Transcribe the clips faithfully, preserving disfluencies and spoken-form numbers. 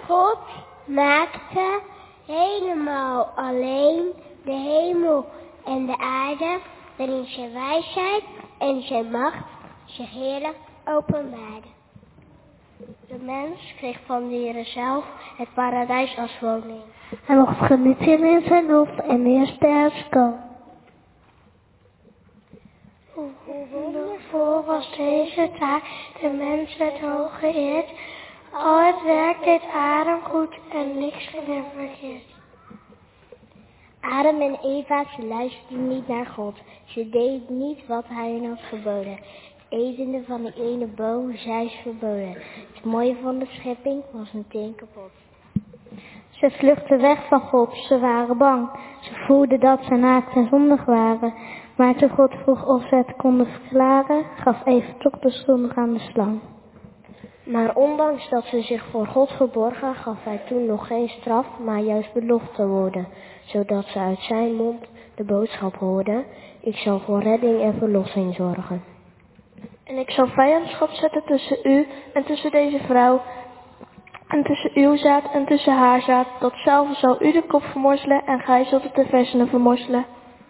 God maakte helemaal alleen de hemel en de aarde, waarin zijn wijsheid en zijn macht zich heerlijk openbaarden. De mens kreeg van de Heere zelf het paradijs als woning. Hij mocht genieten in zijn hof en eerst de herfst kwam. Hoe wondervol was deze taak, de mens werd hoog geëerd. Al het werk deed Adam goed en niks ging hem verkeerd. Adam en Eva, ze luisterden niet naar God. Ze deden niet wat hij hen had geboden. Etende van die ene boom, zij is verboden. Het mooie van de schepping was meteen kapot. Ze vluchtten weg van God, ze waren bang. Ze voelden dat ze naakt en zondig waren. Maar toen God vroeg of ze het konden verklaren, gaf Eva toch de schuld aan de slang. Maar ondanks dat ze zich voor God verborgen, gaf hij toen nog geen straf, maar juist beloftewoorden, zodat ze uit zijn mond de boodschap hoorden: ik zal voor redding en verlossing zorgen. En ik zal vijandschap zetten tussen u en tussen deze vrouw, en tussen uw zaad en tussen haar zaad. Datzelfde zal u de kop vermorzelen en gij zult het de hersenen vermorzelen.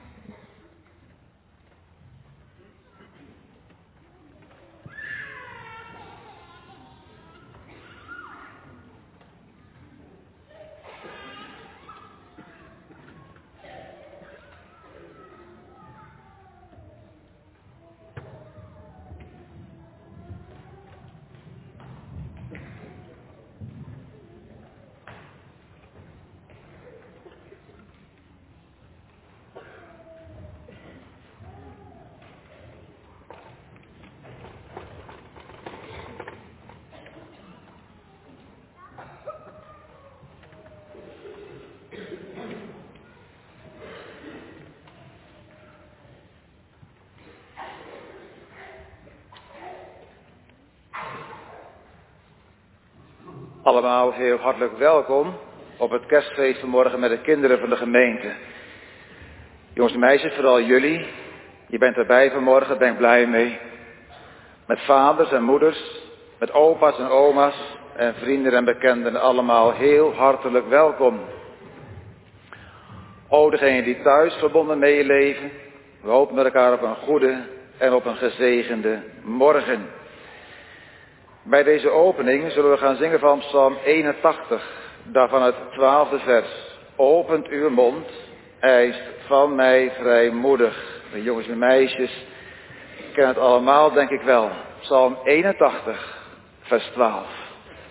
Allemaal heel hartelijk welkom op het kerstfeest vanmorgen met de kinderen van de gemeente. Jongens en meisjes, vooral jullie. Je bent erbij vanmorgen, daar ben ik blij mee. Met vaders en moeders, met opa's en oma's en vrienden en bekenden, allemaal heel hartelijk welkom. O, degenen die thuis verbonden meeleven, we hopen met elkaar op een goede en op een gezegende morgen. Bij deze opening zullen we gaan zingen van Psalm eenentachtig, daarvan het twaalfde vers. Opent uw mond, eist van mij vrijmoedig. De jongens en meisjes kennen het allemaal, denk ik wel. Psalm eenentachtig, vers twaalf.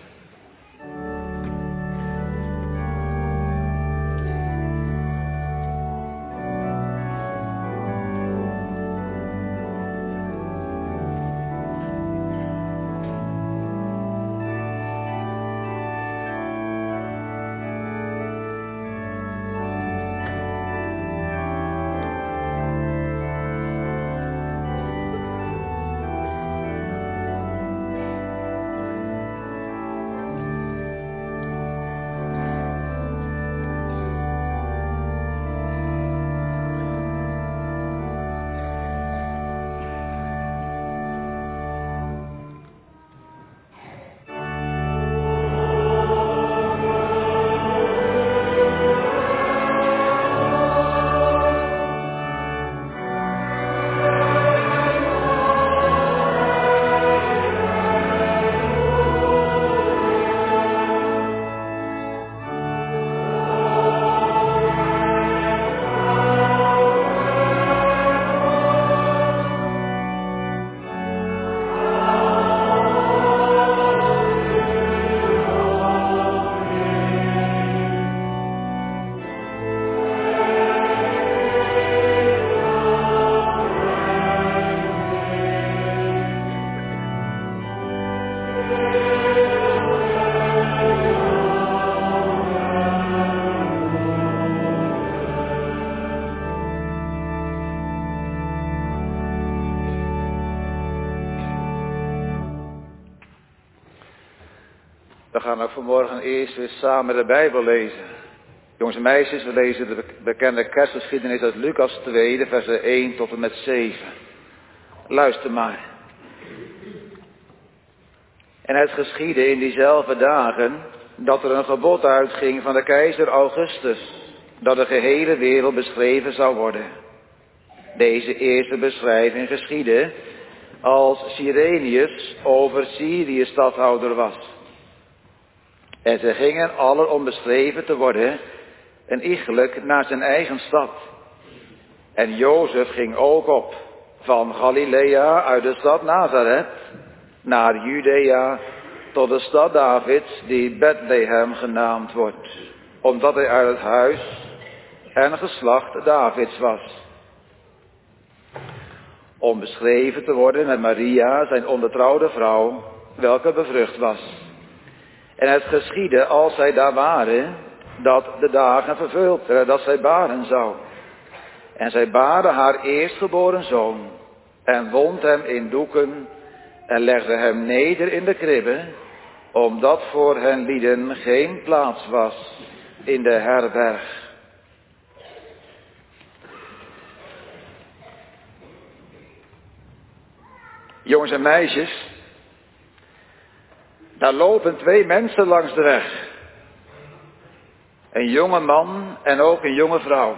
We gaan ook vanmorgen eerst weer samen de Bijbel lezen. Jongens en meisjes, we lezen de bekende kerstgeschiedenis uit Lucas twee, versen één tot en met zeven. Luister maar. En het geschiedde in diezelfde dagen, dat er een gebod uitging van de keizer Augustus, dat de gehele wereld beschreven zou worden. Deze eerste beschrijving geschiedde als Cyrenius over Syrië stadhouder was. En ze gingen allen om beschreven te worden, en iegelijk naar zijn eigen stad. En Jozef ging ook op, van Galilea uit de stad Nazareth, naar Judea, tot de stad Davids, die Bethlehem genaamd wordt, omdat hij uit het huis en geslacht Davids was. Om beschreven te worden met Maria, zijn onbetrouwde vrouw, welke bevrucht was. En het geschiedde als zij daar waren, dat de dagen vervuld werden, dat zij baren zou. En zij baarde haar eerstgeboren zoon, en wond hem in doeken, en legde hem neder in de kribbe, omdat voor hen lieden geen plaats was in de herberg. Jongens en meisjes, daar lopen twee mensen langs de weg. Een jonge man en ook een jonge vrouw.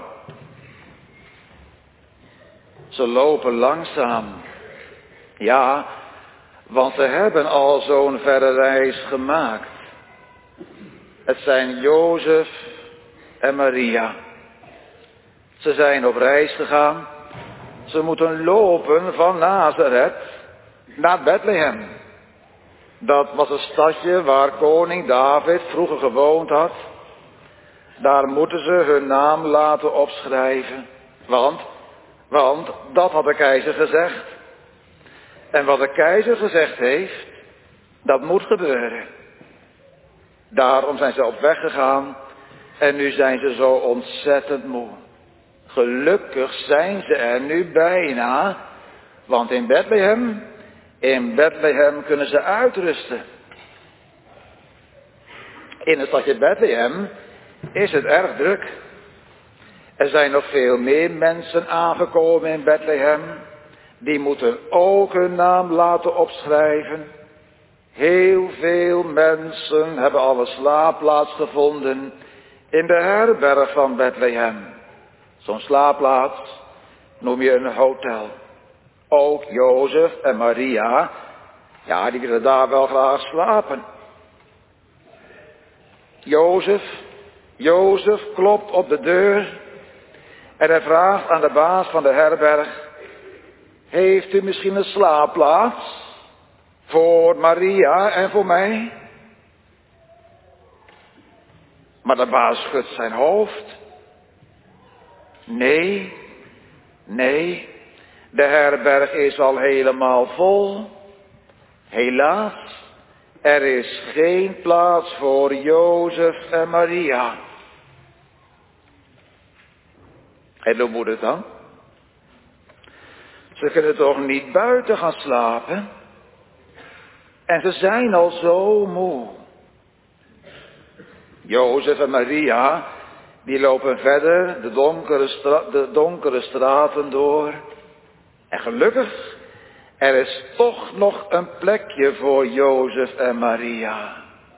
Ze lopen langzaam. Ja, want ze hebben al zo'n verre reis gemaakt. Het zijn Jozef en Maria. Ze zijn op reis gegaan. Ze moeten lopen van Nazareth naar Bethlehem. Dat was een stadje waar koning David vroeger gewoond had. Daar moeten ze hun naam laten opschrijven. Want, want dat had de keizer gezegd. En wat de keizer gezegd heeft, dat moet gebeuren. Daarom zijn ze op weg gegaan en nu zijn ze zo ontzettend moe. Gelukkig zijn ze er nu bijna, want in Bethlehem, in Bethlehem kunnen ze uitrusten. In het stadje Bethlehem is het erg druk. Er zijn nog veel meer mensen aangekomen in Bethlehem. Die moeten ook hun naam laten opschrijven. Heel veel mensen hebben al een slaapplaats gevonden in de herberg van Bethlehem. Zo'n slaapplaats noem je een hotel. Ook Jozef en Maria, ja, die willen daar wel graag slapen. Jozef, Jozef klopt op de deur en hij vraagt aan de baas van de herberg: heeft u misschien een slaapplaats voor Maria en voor mij? Maar de baas schudt zijn hoofd. Nee, nee, de herberg is al helemaal vol. Helaas, er is geen plaats voor Jozef en Maria. En hoe moet het dan? Ze kunnen toch niet buiten gaan slapen? En ze zijn al zo moe. Jozef en Maria, die lopen verder de donkere, stra- de donkere straten door. En gelukkig, er is toch nog een plekje voor Jozef en Maria.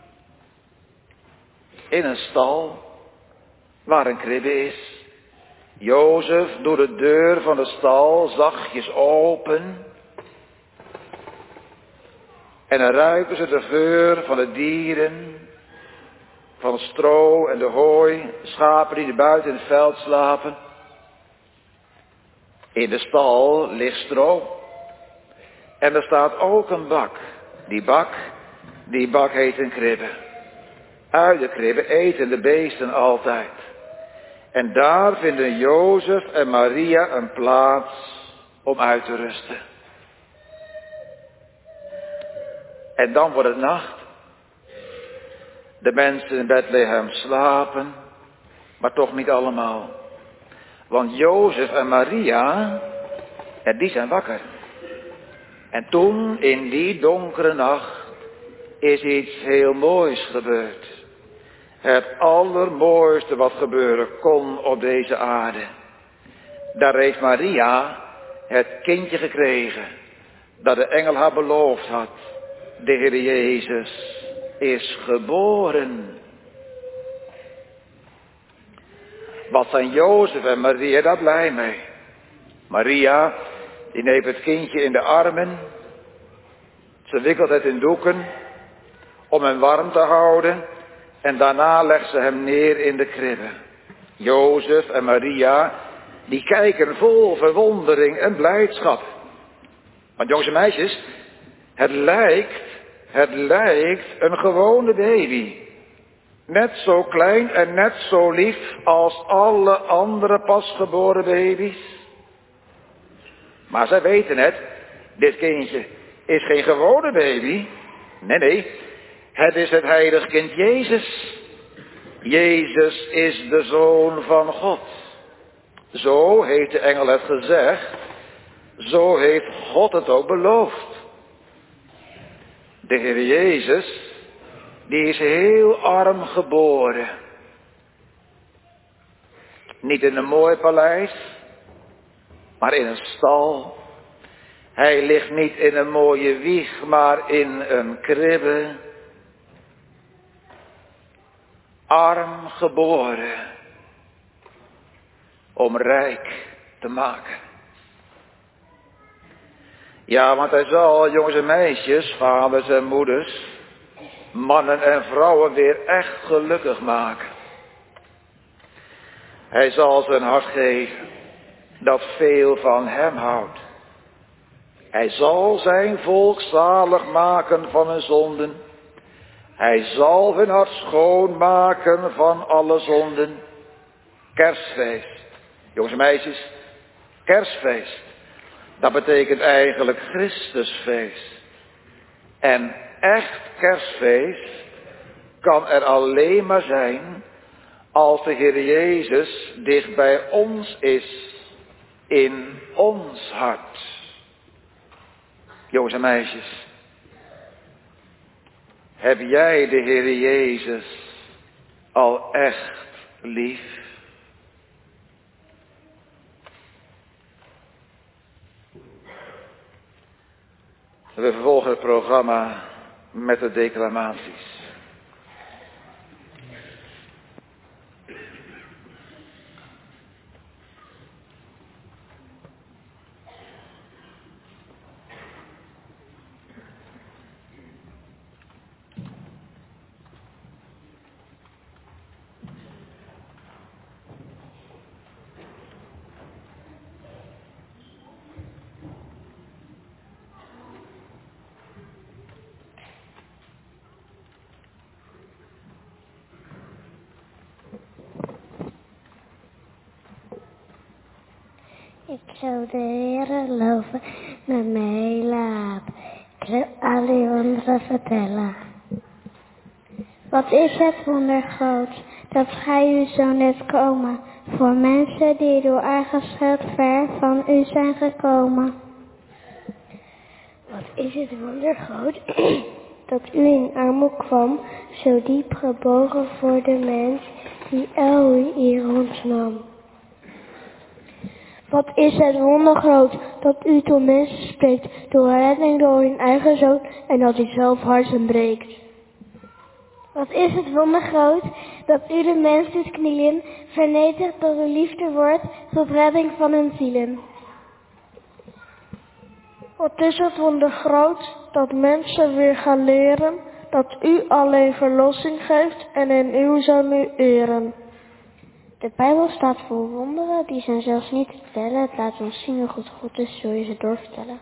In een stal, waar een kribbe is. Jozef doet de deur van de stal zachtjes open. En dan ruiken ze de geur van de dieren, van het stro en de hooi, schapen die er buiten in het veld slapen. In de stal ligt stro. En er staat ook een bak. Die bak, die bak heet een kribbe. Uit de kribbe eten de beesten altijd. En daar vinden Jozef en Maria een plaats om uit te rusten. En dan wordt het nacht. De mensen in Bethlehem slapen, maar toch niet allemaal. Want Jozef en Maria, ja, die zijn wakker. En toen, in die donkere nacht, is iets heel moois gebeurd. Het allermooiste wat gebeuren kon op deze aarde. Daar heeft Maria het kindje gekregen, dat de engel haar beloofd had. De Heer Jezus, is geboren. Wat zijn Jozef en Maria daar blij mee. Maria, die neemt het kindje in de armen. Ze wikkelt het in doeken om hem warm te houden. En daarna legt ze hem neer in de kribbe. Jozef en Maria, die kijken vol verwondering en blijdschap. Want jongens en meisjes, het lijkt, het lijkt een gewone baby. Net zo klein en net zo lief als alle andere pasgeboren baby's. Maar zij weten het, dit kindje is geen gewone baby. Nee, nee, het is het heilig kind Jezus. Jezus is de Zoon van God. Zo heeft de engel het gezegd. Zo heeft God het ook beloofd. De Heer Jezus, die is heel arm geboren. Niet in een mooi paleis, maar in een stal. Hij ligt niet in een mooie wieg, maar in een kribbe. Arm geboren, om rijk te maken. Ja, want hij zal, jongens en meisjes, vaders en moeders, mannen en vrouwen weer echt gelukkig maken. Hij zal zijn hart geven, dat veel van hem houdt. Hij zal zijn volk zalig maken van hun zonden. Hij zal hun hart schoonmaken van alle zonden. Kerstfeest. Jongens en meisjes, kerstfeest. Dat betekent eigenlijk Christusfeest. En echt kerstfeest kan er alleen maar zijn als de Heer Jezus dicht bij ons is. In ons hart. Jongens en meisjes. Heb jij de Heer Jezus al echt lief? We vervolgen het programma met de declamaties. Ik zou de Heere loven met mijn hele hart. Ik zou alle wonderen vertellen. Wat is het wonder groot, dat gij uw zoon hebt komen, voor mensen die door eigen schuld ver van u zijn gekomen. Wat is het wonder groot, dat u in armoede kwam, zo diep gebogen voor de mens, die al u hier ontnam. Wat is het wonder groot, dat u tot mensen spreekt, door redding door uw eigen zoon, en dat u zelf harten breekt. Wat is het wonder groot, dat u de mens doet knielen, vernedert door uw liefde wordt, tot redding van hun zielen. Wat is het wonder groot, dat mensen weer gaan leren, dat u alleen verlossing geeft en in uw zoon u eren. De Bijbel staat vol wonderen, die zijn zelfs niet te tellen. Het laat ons zien hoe goed God is, zul je ze doorvertellen.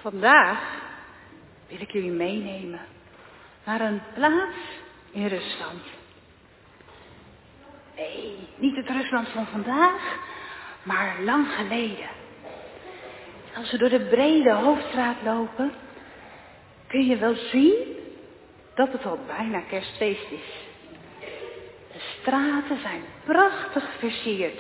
Vandaag wil ik jullie meenemen naar een plaats in Rusland. Nee, niet het Rusland van vandaag, maar lang geleden. Als we door de brede hoofdstraat lopen, kun je wel zien dat het al bijna kerstfeest is. De straten zijn prachtig versierd.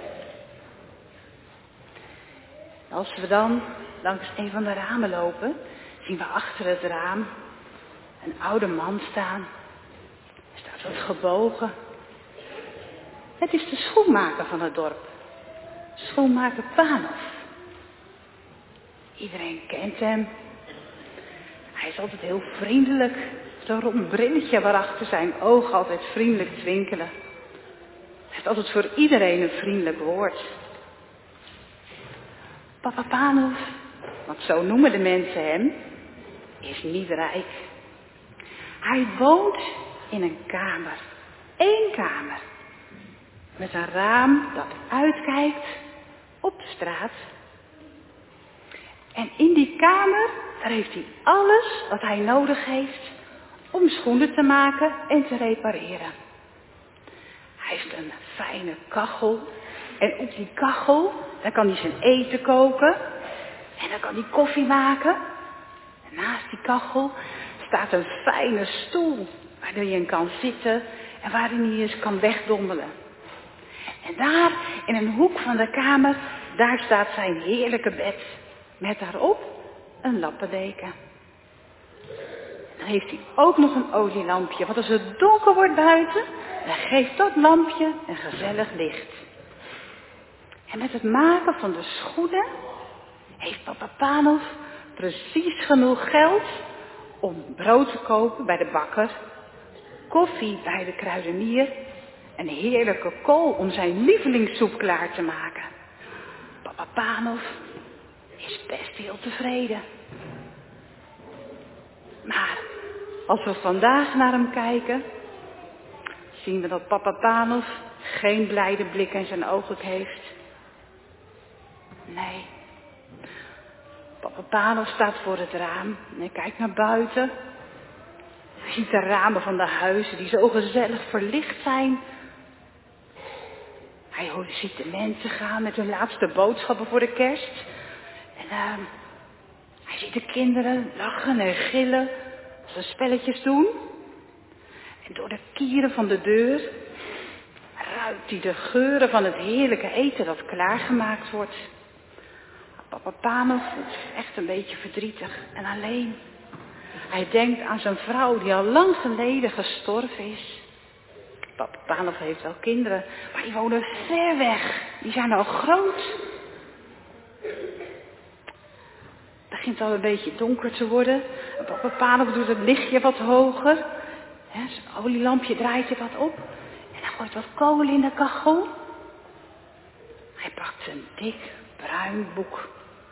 Als we dan langs een van de ramen lopen, zien we achter het raam een oude man staan. Hij staat wat gebogen. Het is de schoenmaker van het dorp. Schoenmaker Panov. Iedereen kent hem. Hij is altijd heel vriendelijk. Zo'n rond brilletje waarachter zijn ogen altijd vriendelijk twinkelen. Hij heeft altijd voor iedereen een vriendelijk woord. Papa Panov, want zo noemen de mensen hem, is niet rijk. Hij woont in een kamer. Eén kamer. Met een raam dat uitkijkt op de straat. En in die kamer, daar heeft hij alles wat hij nodig heeft om schoenen te maken en te repareren. Hij heeft een fijne kachel. En op die kachel, daar kan hij zijn eten koken. En dan kan hij koffie maken. En naast die kachel staat een fijne stoel waar hij in kan zitten en waarin hij eens kan wegdommelen. En daar, in een hoek van de kamer, daar staat zijn heerlijke bed. Met daarop een lappendeken. Dan heeft hij ook nog een olielampje. Want als het donker wordt buiten, dan geeft dat lampje een gezellig licht. En met het maken van de schoenen heeft papa Panov precies genoeg geld om brood te kopen bij de bakker, koffie bij de kruidenier en heerlijke kool om zijn lievelingssoep klaar te maken. Papa Panov is best heel tevreden. Maar als we vandaag naar hem kijken, zien we dat papa Panov geen blijde blik in zijn ogen heeft. Nee. Papa Panov staat voor het raam en hij kijkt naar buiten. Hij ziet de ramen van de huizen die zo gezellig verlicht zijn. Hij ziet de mensen gaan met hun laatste boodschappen voor de kerst. En uh, hij ziet de kinderen lachen en gillen als ze spelletjes doen. En door de kieren van de deur ruikt hij de geuren van het heerlijke eten dat klaargemaakt wordt. Papa Panov is echt een beetje verdrietig en alleen. Hij denkt aan zijn vrouw die al lang geleden gestorven is. Papa Panov heeft wel kinderen, maar die wonen ver weg. Die zijn al groot. Het begint al een beetje donker te worden. En papa Panov doet het lichtje wat hoger. He, zijn olielampje draait er wat op. En hij gooit wat kool in de kachel. Hij pakt een dik bruin boek.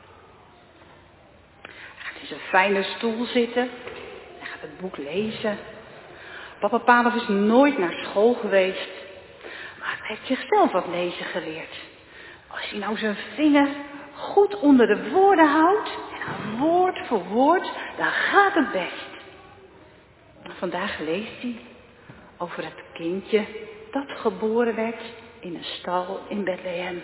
Hij gaat in zijn fijne stoel zitten. Hij gaat het boek lezen. Papa Panov is nooit naar school geweest. Maar hij heeft zichzelf wat lezen geleerd. Als hij nou zijn vinger goed onder de woorden houdt. En woord voor woord, dan gaat het best. Vandaag leest hij over het kindje dat geboren werd in een stal in Bethlehem.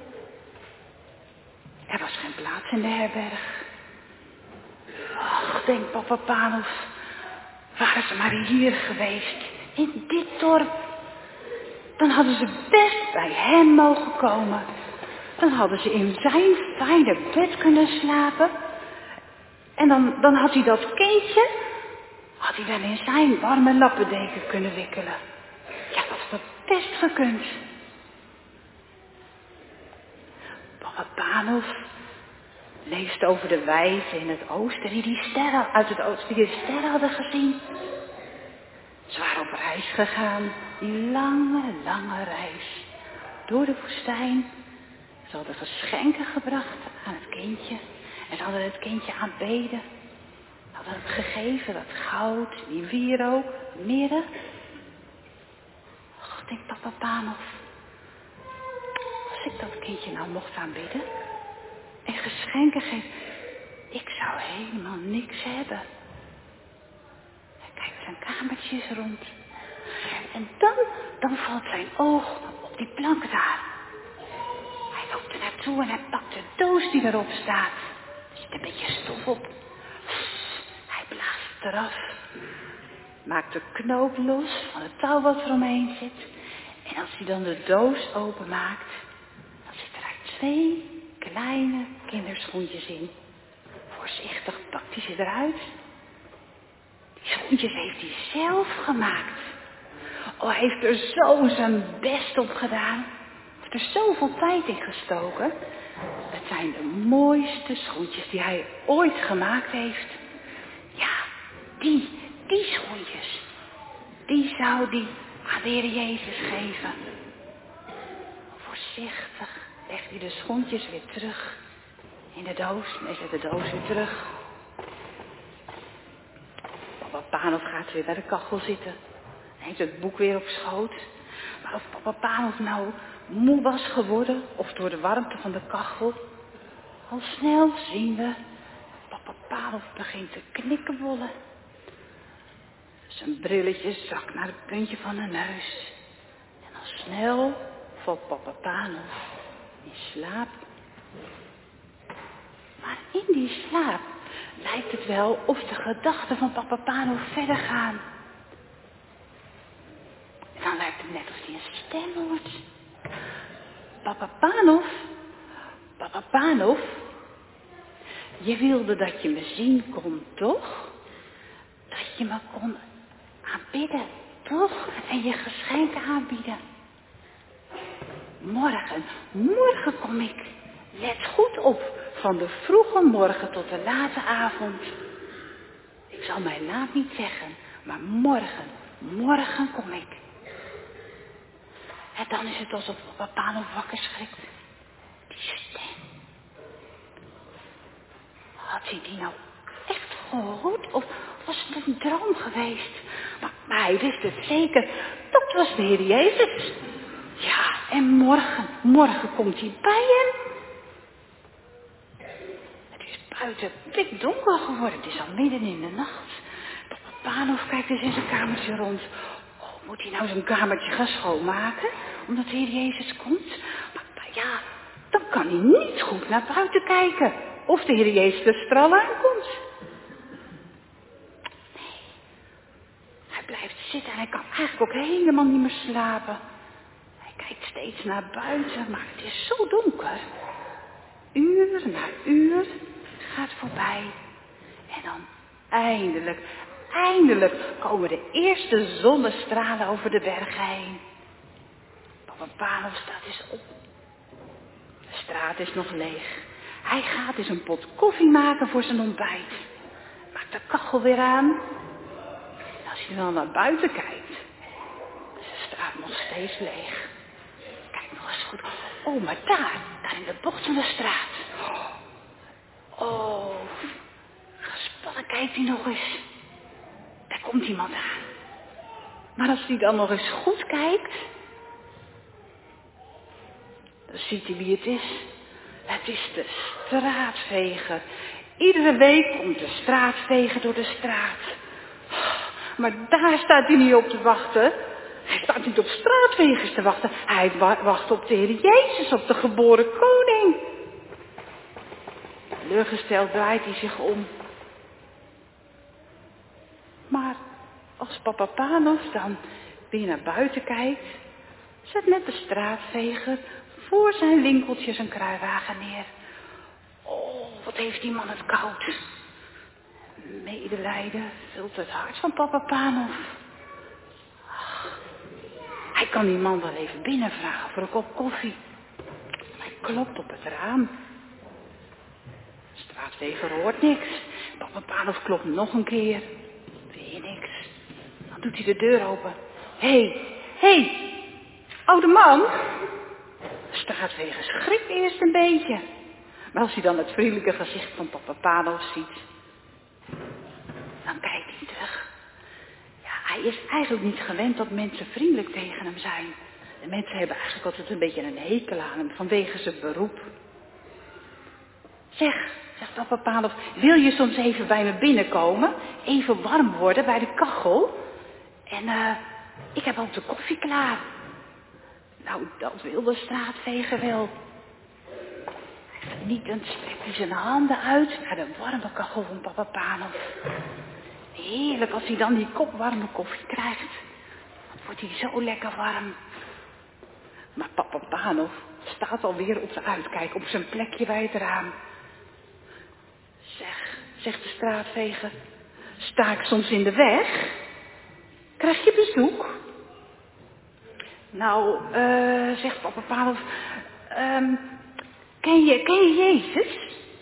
Er was geen plaats in de herberg. Ach, denkt papa Panov, waren ze maar hier geweest, in dit dorp. Dan hadden ze best bij hem mogen komen. Dan hadden ze in zijn fijne bed kunnen slapen. En dan, dan had hij dat kindje, had hij wel in zijn warme lappendeken kunnen wikkelen. Ja, dat had best gekund. Papa Panov leest over de wijzen in het oosten die die sterren uit het oosten die de sterren hadden gezien. Ze waren op reis gegaan, die lange, lange reis door de woestijn. Ze hadden geschenken gebracht aan het kindje en ze hadden het kindje aanbeden. Ze hadden het gegeven, dat goud, die wierook, mirre. Och, denkt papa Panov, als ik dat kindje nou mocht aanbidden en geschenken geef, Ik zou helemaal niks hebben. Hij kijkt zijn kamertjes rond. En dan, dan valt zijn oog op die plank daar. Hij loopt er naartoe en hij pakt de doos die erop staat. Er zit een beetje stof op. Hij blaast het eraf. Maakt de knoop los van het touw wat er omheen zit. En als hij dan de doos openmaakt, dan zitten er twee kleine kinderschoentjes in. Voorzichtig pakt hij ze eruit. Die schoentjes heeft hij zelf gemaakt. Oh, hij heeft er zo zijn best op gedaan. Hij heeft er zoveel tijd in gestoken. Het zijn de mooiste schoentjes die hij ooit gemaakt heeft. Ja, die, die schoentjes. Die zou hij aan de Heer Jezus geven. Voorzichtig legt hij de schoentjes weer terug in de doos. En zet de doos weer terug. Papa Panof gaat weer bij de kachel zitten. Hij heeft het boek weer op schoot. Maar of papa Panof nou moe was geworden of door de warmte van de kachel. Al snel zien we dat papa Panof begint te knikkenbollen. Zijn brilletje zakt naar het puntje van de neus. En al snel valt papa Panof in slaap. Maar in die slaap lijkt het wel of de gedachten van papa Panof verder gaan. En dan lijkt het net of hij een stem hoort. Papa Panof, papa Panof, je wilde dat je me zien kon, toch? Dat je me kon aanbidden, toch? En je geschenken aanbieden. Morgen, morgen kom ik. Let goed op, van de vroege morgen tot de late avond. Ik zal mijn naam niet zeggen, maar morgen, morgen kom ik. En dan is het alsof papa Panof wakker schrikt. Die stem. Had hij die nou echt gehoord? Of was het een droom geweest? Maar, maar hij wist het zeker. Dat was de Heer Jezus. Ja, en morgen, morgen komt hij bij hem. Het is buiten pikdonker geworden. Het is al midden in de nacht. Papa Panof kijkt eens in zijn kamertje rond. Oh, moet hij nou zijn kamertje gaan schoonmaken? Omdat de Heer Jezus komt? Maar, maar ja, dan kan hij niet goed naar buiten kijken. Of de Heer Jezus de straal aankomt. Nee. Hij blijft zitten en hij kan eigenlijk ook helemaal niet meer slapen. Hij kijkt steeds naar buiten, maar het is zo donker. Uur na uur gaat voorbij. En dan eindelijk, eindelijk komen de eerste zonnestralen over de bergen heen. Papa Panof staat eens op. De straat is nog leeg. Hij gaat eens een pot koffie maken voor zijn ontbijt. Maakt de kachel weer aan. En als hij dan naar buiten kijkt, is de straat nog steeds leeg. Kijk nog eens goed. Oh, maar daar, daar in de bocht van de straat. Oh, gespannen kijkt hij nog eens. Daar komt iemand aan. Maar als hij dan nog eens goed kijkt, dan ziet hij wie het is. Het is de straatveger. Iedere week komt de straatveger door de straat. Maar daar staat hij niet op te wachten. Hij staat niet op straatvegers te wachten. Hij wacht op de Heer Jezus, op de geboren koning. Teleurgesteld draait hij zich om. Maar als papa Panof dan weer naar buiten kijkt, zet net de straatveger voor zijn winkeltje zijn kruiwagen neer. Oh, wat heeft die man het koud. Medelijden vult het hart van papa Panof. Ach, hij kan die man wel even binnenvragen voor een kop koffie. Hij klopt op het raam. De straatveger hoort niks. Papa Panof klopt nog een keer. Weer niks. Dan doet hij de deur open. Hé, hey, hé, hey, oude man. De straatveger schrikt eerst een beetje. Maar als hij dan het vriendelijke gezicht van papa Panof ziet, dan kijkt hij terug. Ja, hij is eigenlijk niet gewend dat mensen vriendelijk tegen hem zijn. De mensen hebben eigenlijk altijd een beetje een hekel aan hem vanwege zijn beroep. Zeg, zegt papa Panov, wil je soms even bij me binnenkomen? Even warm worden bij de kachel? En uh, ik heb ook de koffie klaar. Nou, dat wil de straatveger wel. Genietend strekt hij zijn handen uit naar de warme kachel van papa Panov. Heerlijk als hij dan die kop warme koffie krijgt. Dan wordt hij zo lekker warm. Maar papa Panov staat alweer op de uitkijk op zijn plekje bij het raam. Zeg, zegt de straatveger, sta ik soms in de weg? Krijg je bezoek? Nou, uh, zegt papa Panov, um, ken je, ken je Jezus?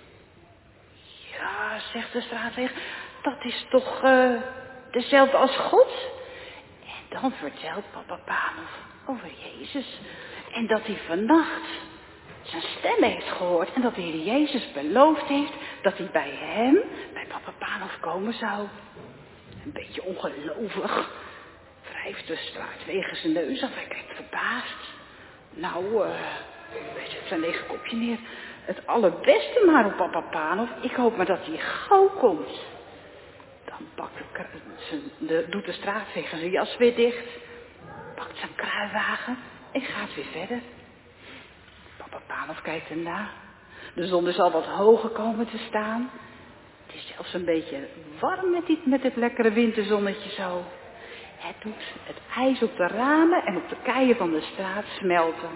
Ja, zegt de straatveger, dat is toch uh, dezelfde als God? En dan vertelt papa Panov over Jezus. En dat hij vannacht zijn stem heeft gehoord. En dat de Heer Jezus beloofd heeft dat hij bij hem, bij papa Panov komen zou. Een beetje ongelovig. Wrijft de straatveger zijn neus af. Hij kijkt verbaasd. Nou, uh, hij zet zijn lege kopje neer. Het allerbeste maar op papa Panov. Ik hoop maar dat hij gauw komt. Dan pakt de, zijn, de, doet de straatveger zijn jas weer dicht. Pakt zijn kruiwagen en gaat weer verder. Papa Panov kijkt erna. De zon is al wat hoger komen te staan. Het is zelfs een beetje warm met, die, met het lekkere winterzonnetje zo. Het doet het ijs op de ramen en op de keien van de straat smelten.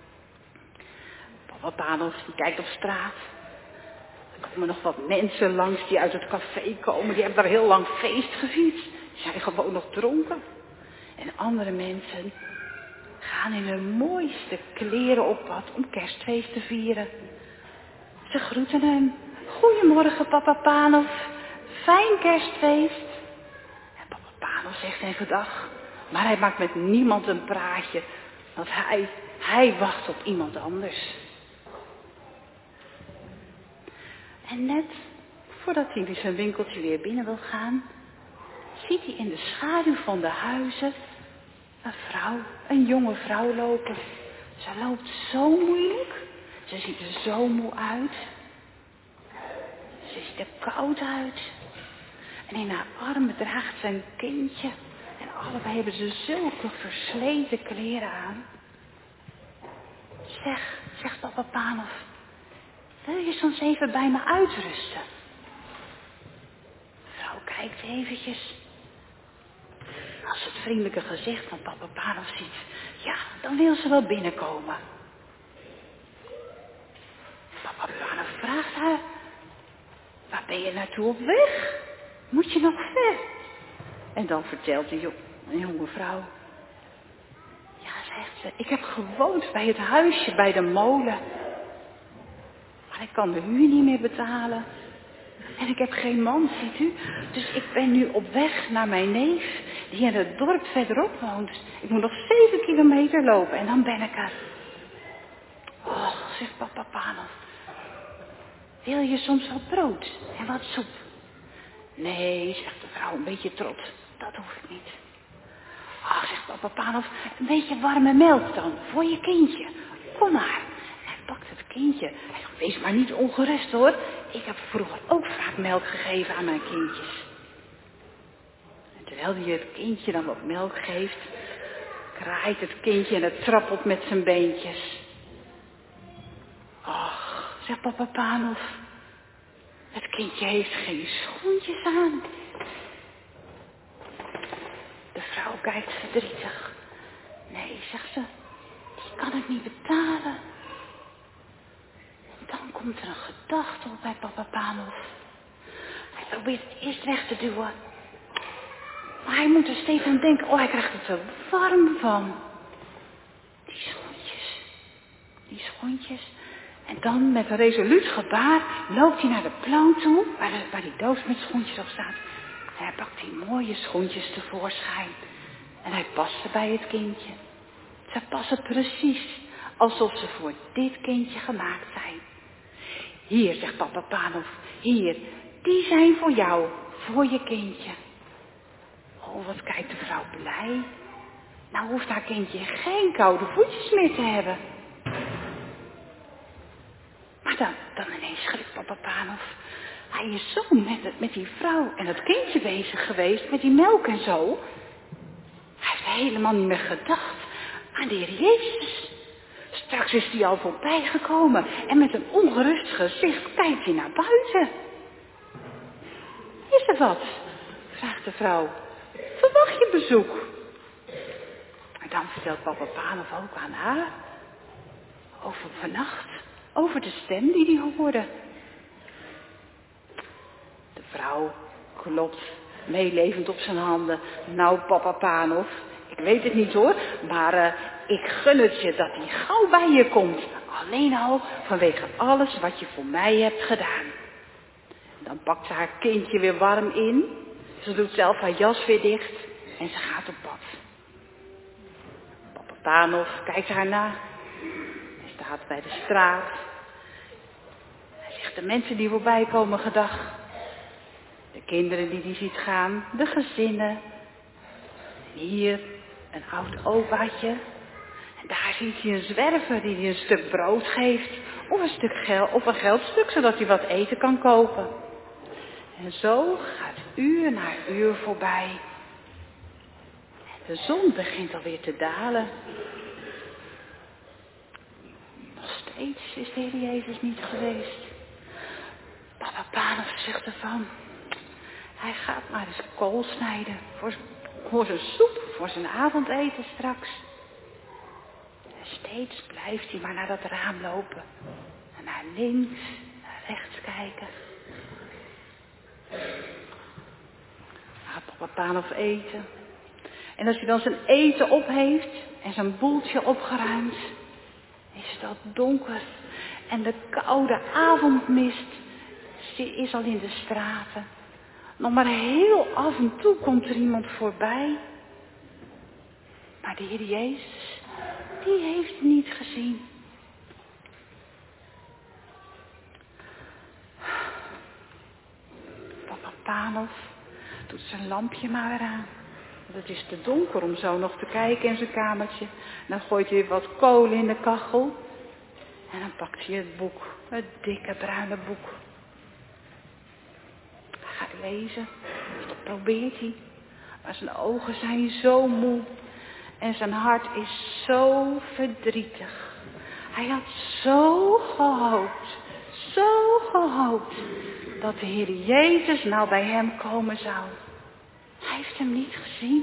Papa Panov die kijkt op straat. Er komen nog wat mensen langs die uit het café komen. Die hebben daar heel lang feest gevierd. Die zijn gewoon nog dronken. En andere mensen gaan in hun mooiste kleren op pad om kerstfeest te vieren. Ze groeten hem. Goedemorgen, papa Panov. Fijn kerstfeest. En papa Panov zegt even dag. Maar hij maakt met niemand een praatje. Want hij, hij wacht op iemand anders. En net voordat hij in zijn winkeltje weer binnen wil gaan, ziet hij in de schaduw van de huizen een vrouw, een jonge vrouw lopen. Ze loopt zo moeilijk. Ze ziet er zo moe uit. Ze ziet er koud uit. En in haar armen draagt ze een kindje. En allebei hebben ze zulke versleten kleren aan. Zeg, zegt papa Panov, wil je soms even bij me uitrusten? De vrouw kijkt eventjes. Als ze het vriendelijke gezicht van papa Panov ziet, ja, dan wil ze wel binnenkomen. Papa Panov vraagt haar, waar ben je naartoe op weg? Moet je nog ver? En dan vertelt de jo- een jonge vrouw. Ja, zegt ze, ik heb gewoond bij het huisje bij de molen. Maar ik kan de huur niet meer betalen. En ik heb geen man, ziet u. Dus ik ben nu op weg naar mijn neef, die in het dorp verderop woont. Ik moet nog zeven kilometer lopen en dan ben ik er. Och, zegt papa Panov. Wil je soms wat brood en wat soep? Nee, zegt de vrouw een beetje trots. Dat hoeft niet. Ach, zegt papa Panov, een beetje warme melk dan, voor je kindje. Kom maar. Hij pakt het kindje. Hij zegt, wees maar niet ongerust hoor. Ik heb vroeger ook vaak melk gegeven aan mijn kindjes. En terwijl hij het kindje dan wat melk geeft, kraait het kindje en het trappelt met zijn beentjes. Ach, zegt papa Panov, het kindje heeft geen schoentjes aan. De vrouw kijkt verdrietig. Nee, zegt ze, die kan ik niet betalen. En dan komt er een gedachte op bij papa Panov. Hij probeert het eerst weg te duwen. Maar hij moet er steeds aan denken, oh hij krijgt het er warm van. Die schoentjes, die schoentjes. En dan met een resoluut gebaar loopt hij naar de plank toe, waar, de, waar die doos met schoentjes op staat. En hij pakt die mooie schoentjes tevoorschijn. En hij past ze bij het kindje. Ze passen precies alsof ze voor dit kindje gemaakt zijn. Hier, zegt papa Panov, hier, die zijn voor jou, voor je kindje. Oh, wat kijkt de vrouw blij. Nou hoeft haar kindje geen koude voetjes meer te hebben. Maar dan, dan ineens schrikt papa Panov. Hij is zo met, met die vrouw en dat kindje bezig geweest, met die melk en zo. Hij heeft helemaal niet meer gedacht aan de Heer Jezus. Straks is hij al voorbij gekomen en met een ongerust gezicht kijkt hij naar buiten. Is er wat? Vraagt de vrouw. Verwacht je bezoek? En dan vertelt papa Panov ook aan haar over vannacht, over de stem die hij hoorde. De vrouw klopt meelevend op zijn handen. Nou, papa Panov, ik weet het niet hoor, maar uh, ik gun het je dat hij gauw bij je komt. Alleen al vanwege alles wat je voor mij hebt gedaan. En dan pakt ze haar kindje weer warm in. Ze doet zelf haar jas weer dicht en ze gaat op pad. Papa Panov kijkt haar na. Hij staat bij de straat. Hij zegt de mensen die voorbij komen gedag. De kinderen die hij ziet gaan, de gezinnen. En hier een oud opaatje. En daar ziet hij een zwerver die hij een stuk brood geeft. Of een stuk geld, of een geldstuk, zodat hij wat eten kan kopen. En zo gaat uur na uur voorbij. En de zon begint alweer te dalen. Nog steeds is de Heer Jezus niet geweest. Papa Panov zucht ervan. Hij gaat maar eens kool snijden voor, voor zijn soep, voor zijn avondeten straks. En steeds blijft hij maar naar dat raam lopen. En naar links, naar rechts kijken. Dan gaat papa Panov eten. En als hij dan zijn eten op heeft en zijn boeltje opgeruimd, is het al donker. En de koude avondmist is al in de straten. Nog maar heel af en toe komt er iemand voorbij. Maar de Heer Jezus, die heeft hem niet gezien. Papa Panov doet zijn lampje maar weer aan. Want het is te donker om zo nog te kijken in zijn kamertje. Dan gooit hij wat kolen in de kachel. En dan pakt hij het boek, het dikke bruine boek. Hij gaat lezen, dat probeert hij. Maar zijn ogen zijn zo moe. En zijn hart is zo verdrietig. Hij had zo gehoopt, zo gehoopt, dat de Heer Jezus nou bij hem komen zou. Hij heeft hem niet gezien.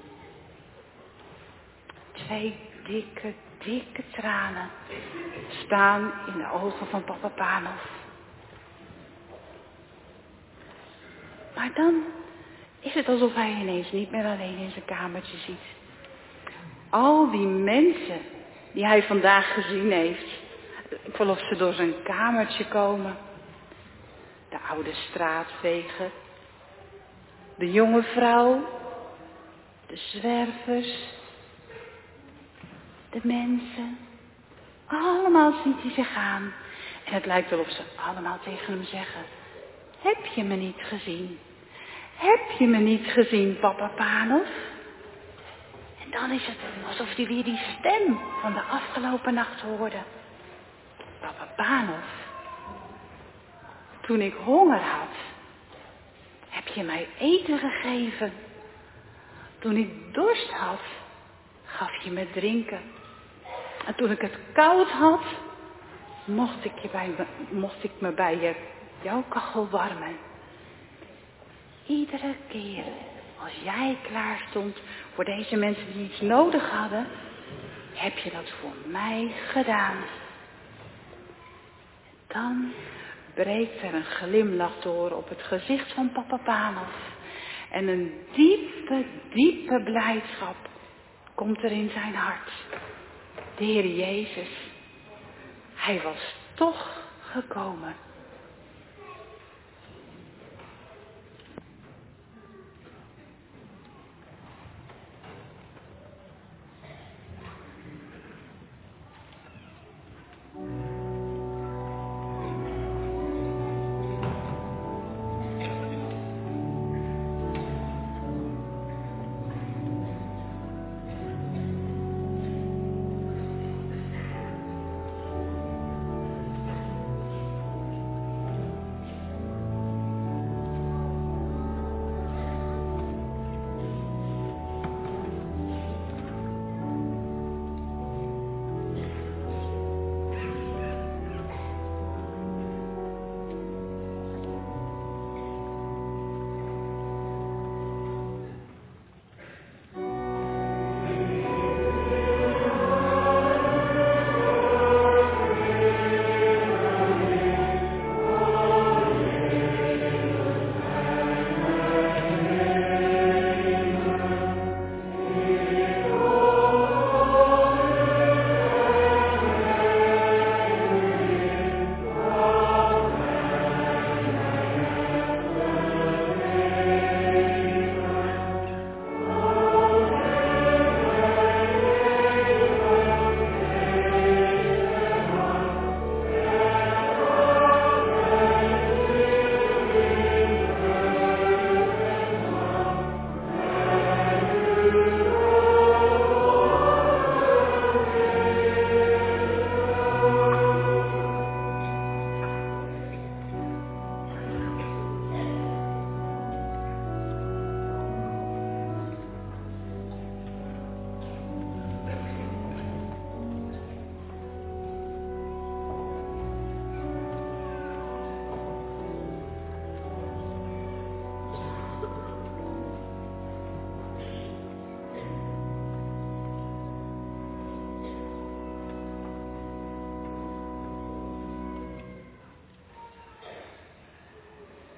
Twee dikke, dikke tranen staan in de ogen van papa Panov. Maar dan is het alsof hij ineens niet meer alleen in zijn kamertje ziet. Al die mensen die hij vandaag gezien heeft, ik wil of ze door zijn kamertje komen. De oude straatveger, de jonge vrouw, de zwervers, de mensen. Allemaal ziet hij zich aan. En het lijkt wel of ze allemaal tegen hem zeggen: heb je me niet gezien? Heb je me niet gezien, papa Panov? En dan is het alsof hij weer die stem van de afgelopen nacht hoorde. Papa Panov, toen ik honger had, heb je mij eten gegeven. Toen ik dorst had, gaf je me drinken. En toen ik het koud had, mocht ik, je bij me, mocht ik me bij je, jouw kachel warmen. Iedere keer als jij klaar stond voor deze mensen die iets nodig hadden, heb je dat voor mij gedaan. Dan breekt er een glimlach door op het gezicht van papa Panov. En een diepe, diepe blijdschap komt er in zijn hart. De Heer Jezus, hij was toch gekomen.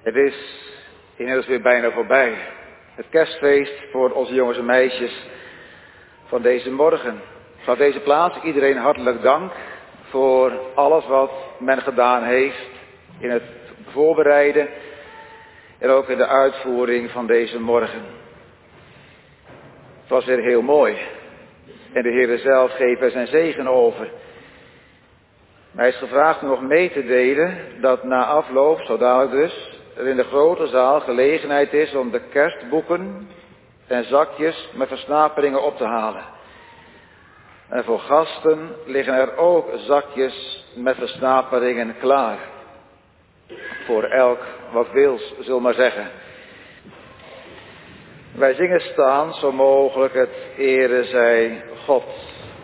Het is inmiddels weer bijna voorbij. Het kerstfeest voor onze jongens en meisjes van deze morgen. Van deze plaats iedereen hartelijk dank voor alles wat men gedaan heeft in het voorbereiden en ook in de uitvoering van deze morgen. Het was weer heel mooi. En de Heere zelf geeft er zijn zegen over. Mij is gevraagd nog mee te delen dat na afloop, zo dadelijk dus, er in de grote zaal gelegenheid is om de kerstboeken en zakjes met versnaperingen op te halen. En voor gasten liggen er ook zakjes met versnaperingen klaar. Voor elk wat wils, zul maar zeggen. Wij zingen staan, zo mogelijk het ere zij God.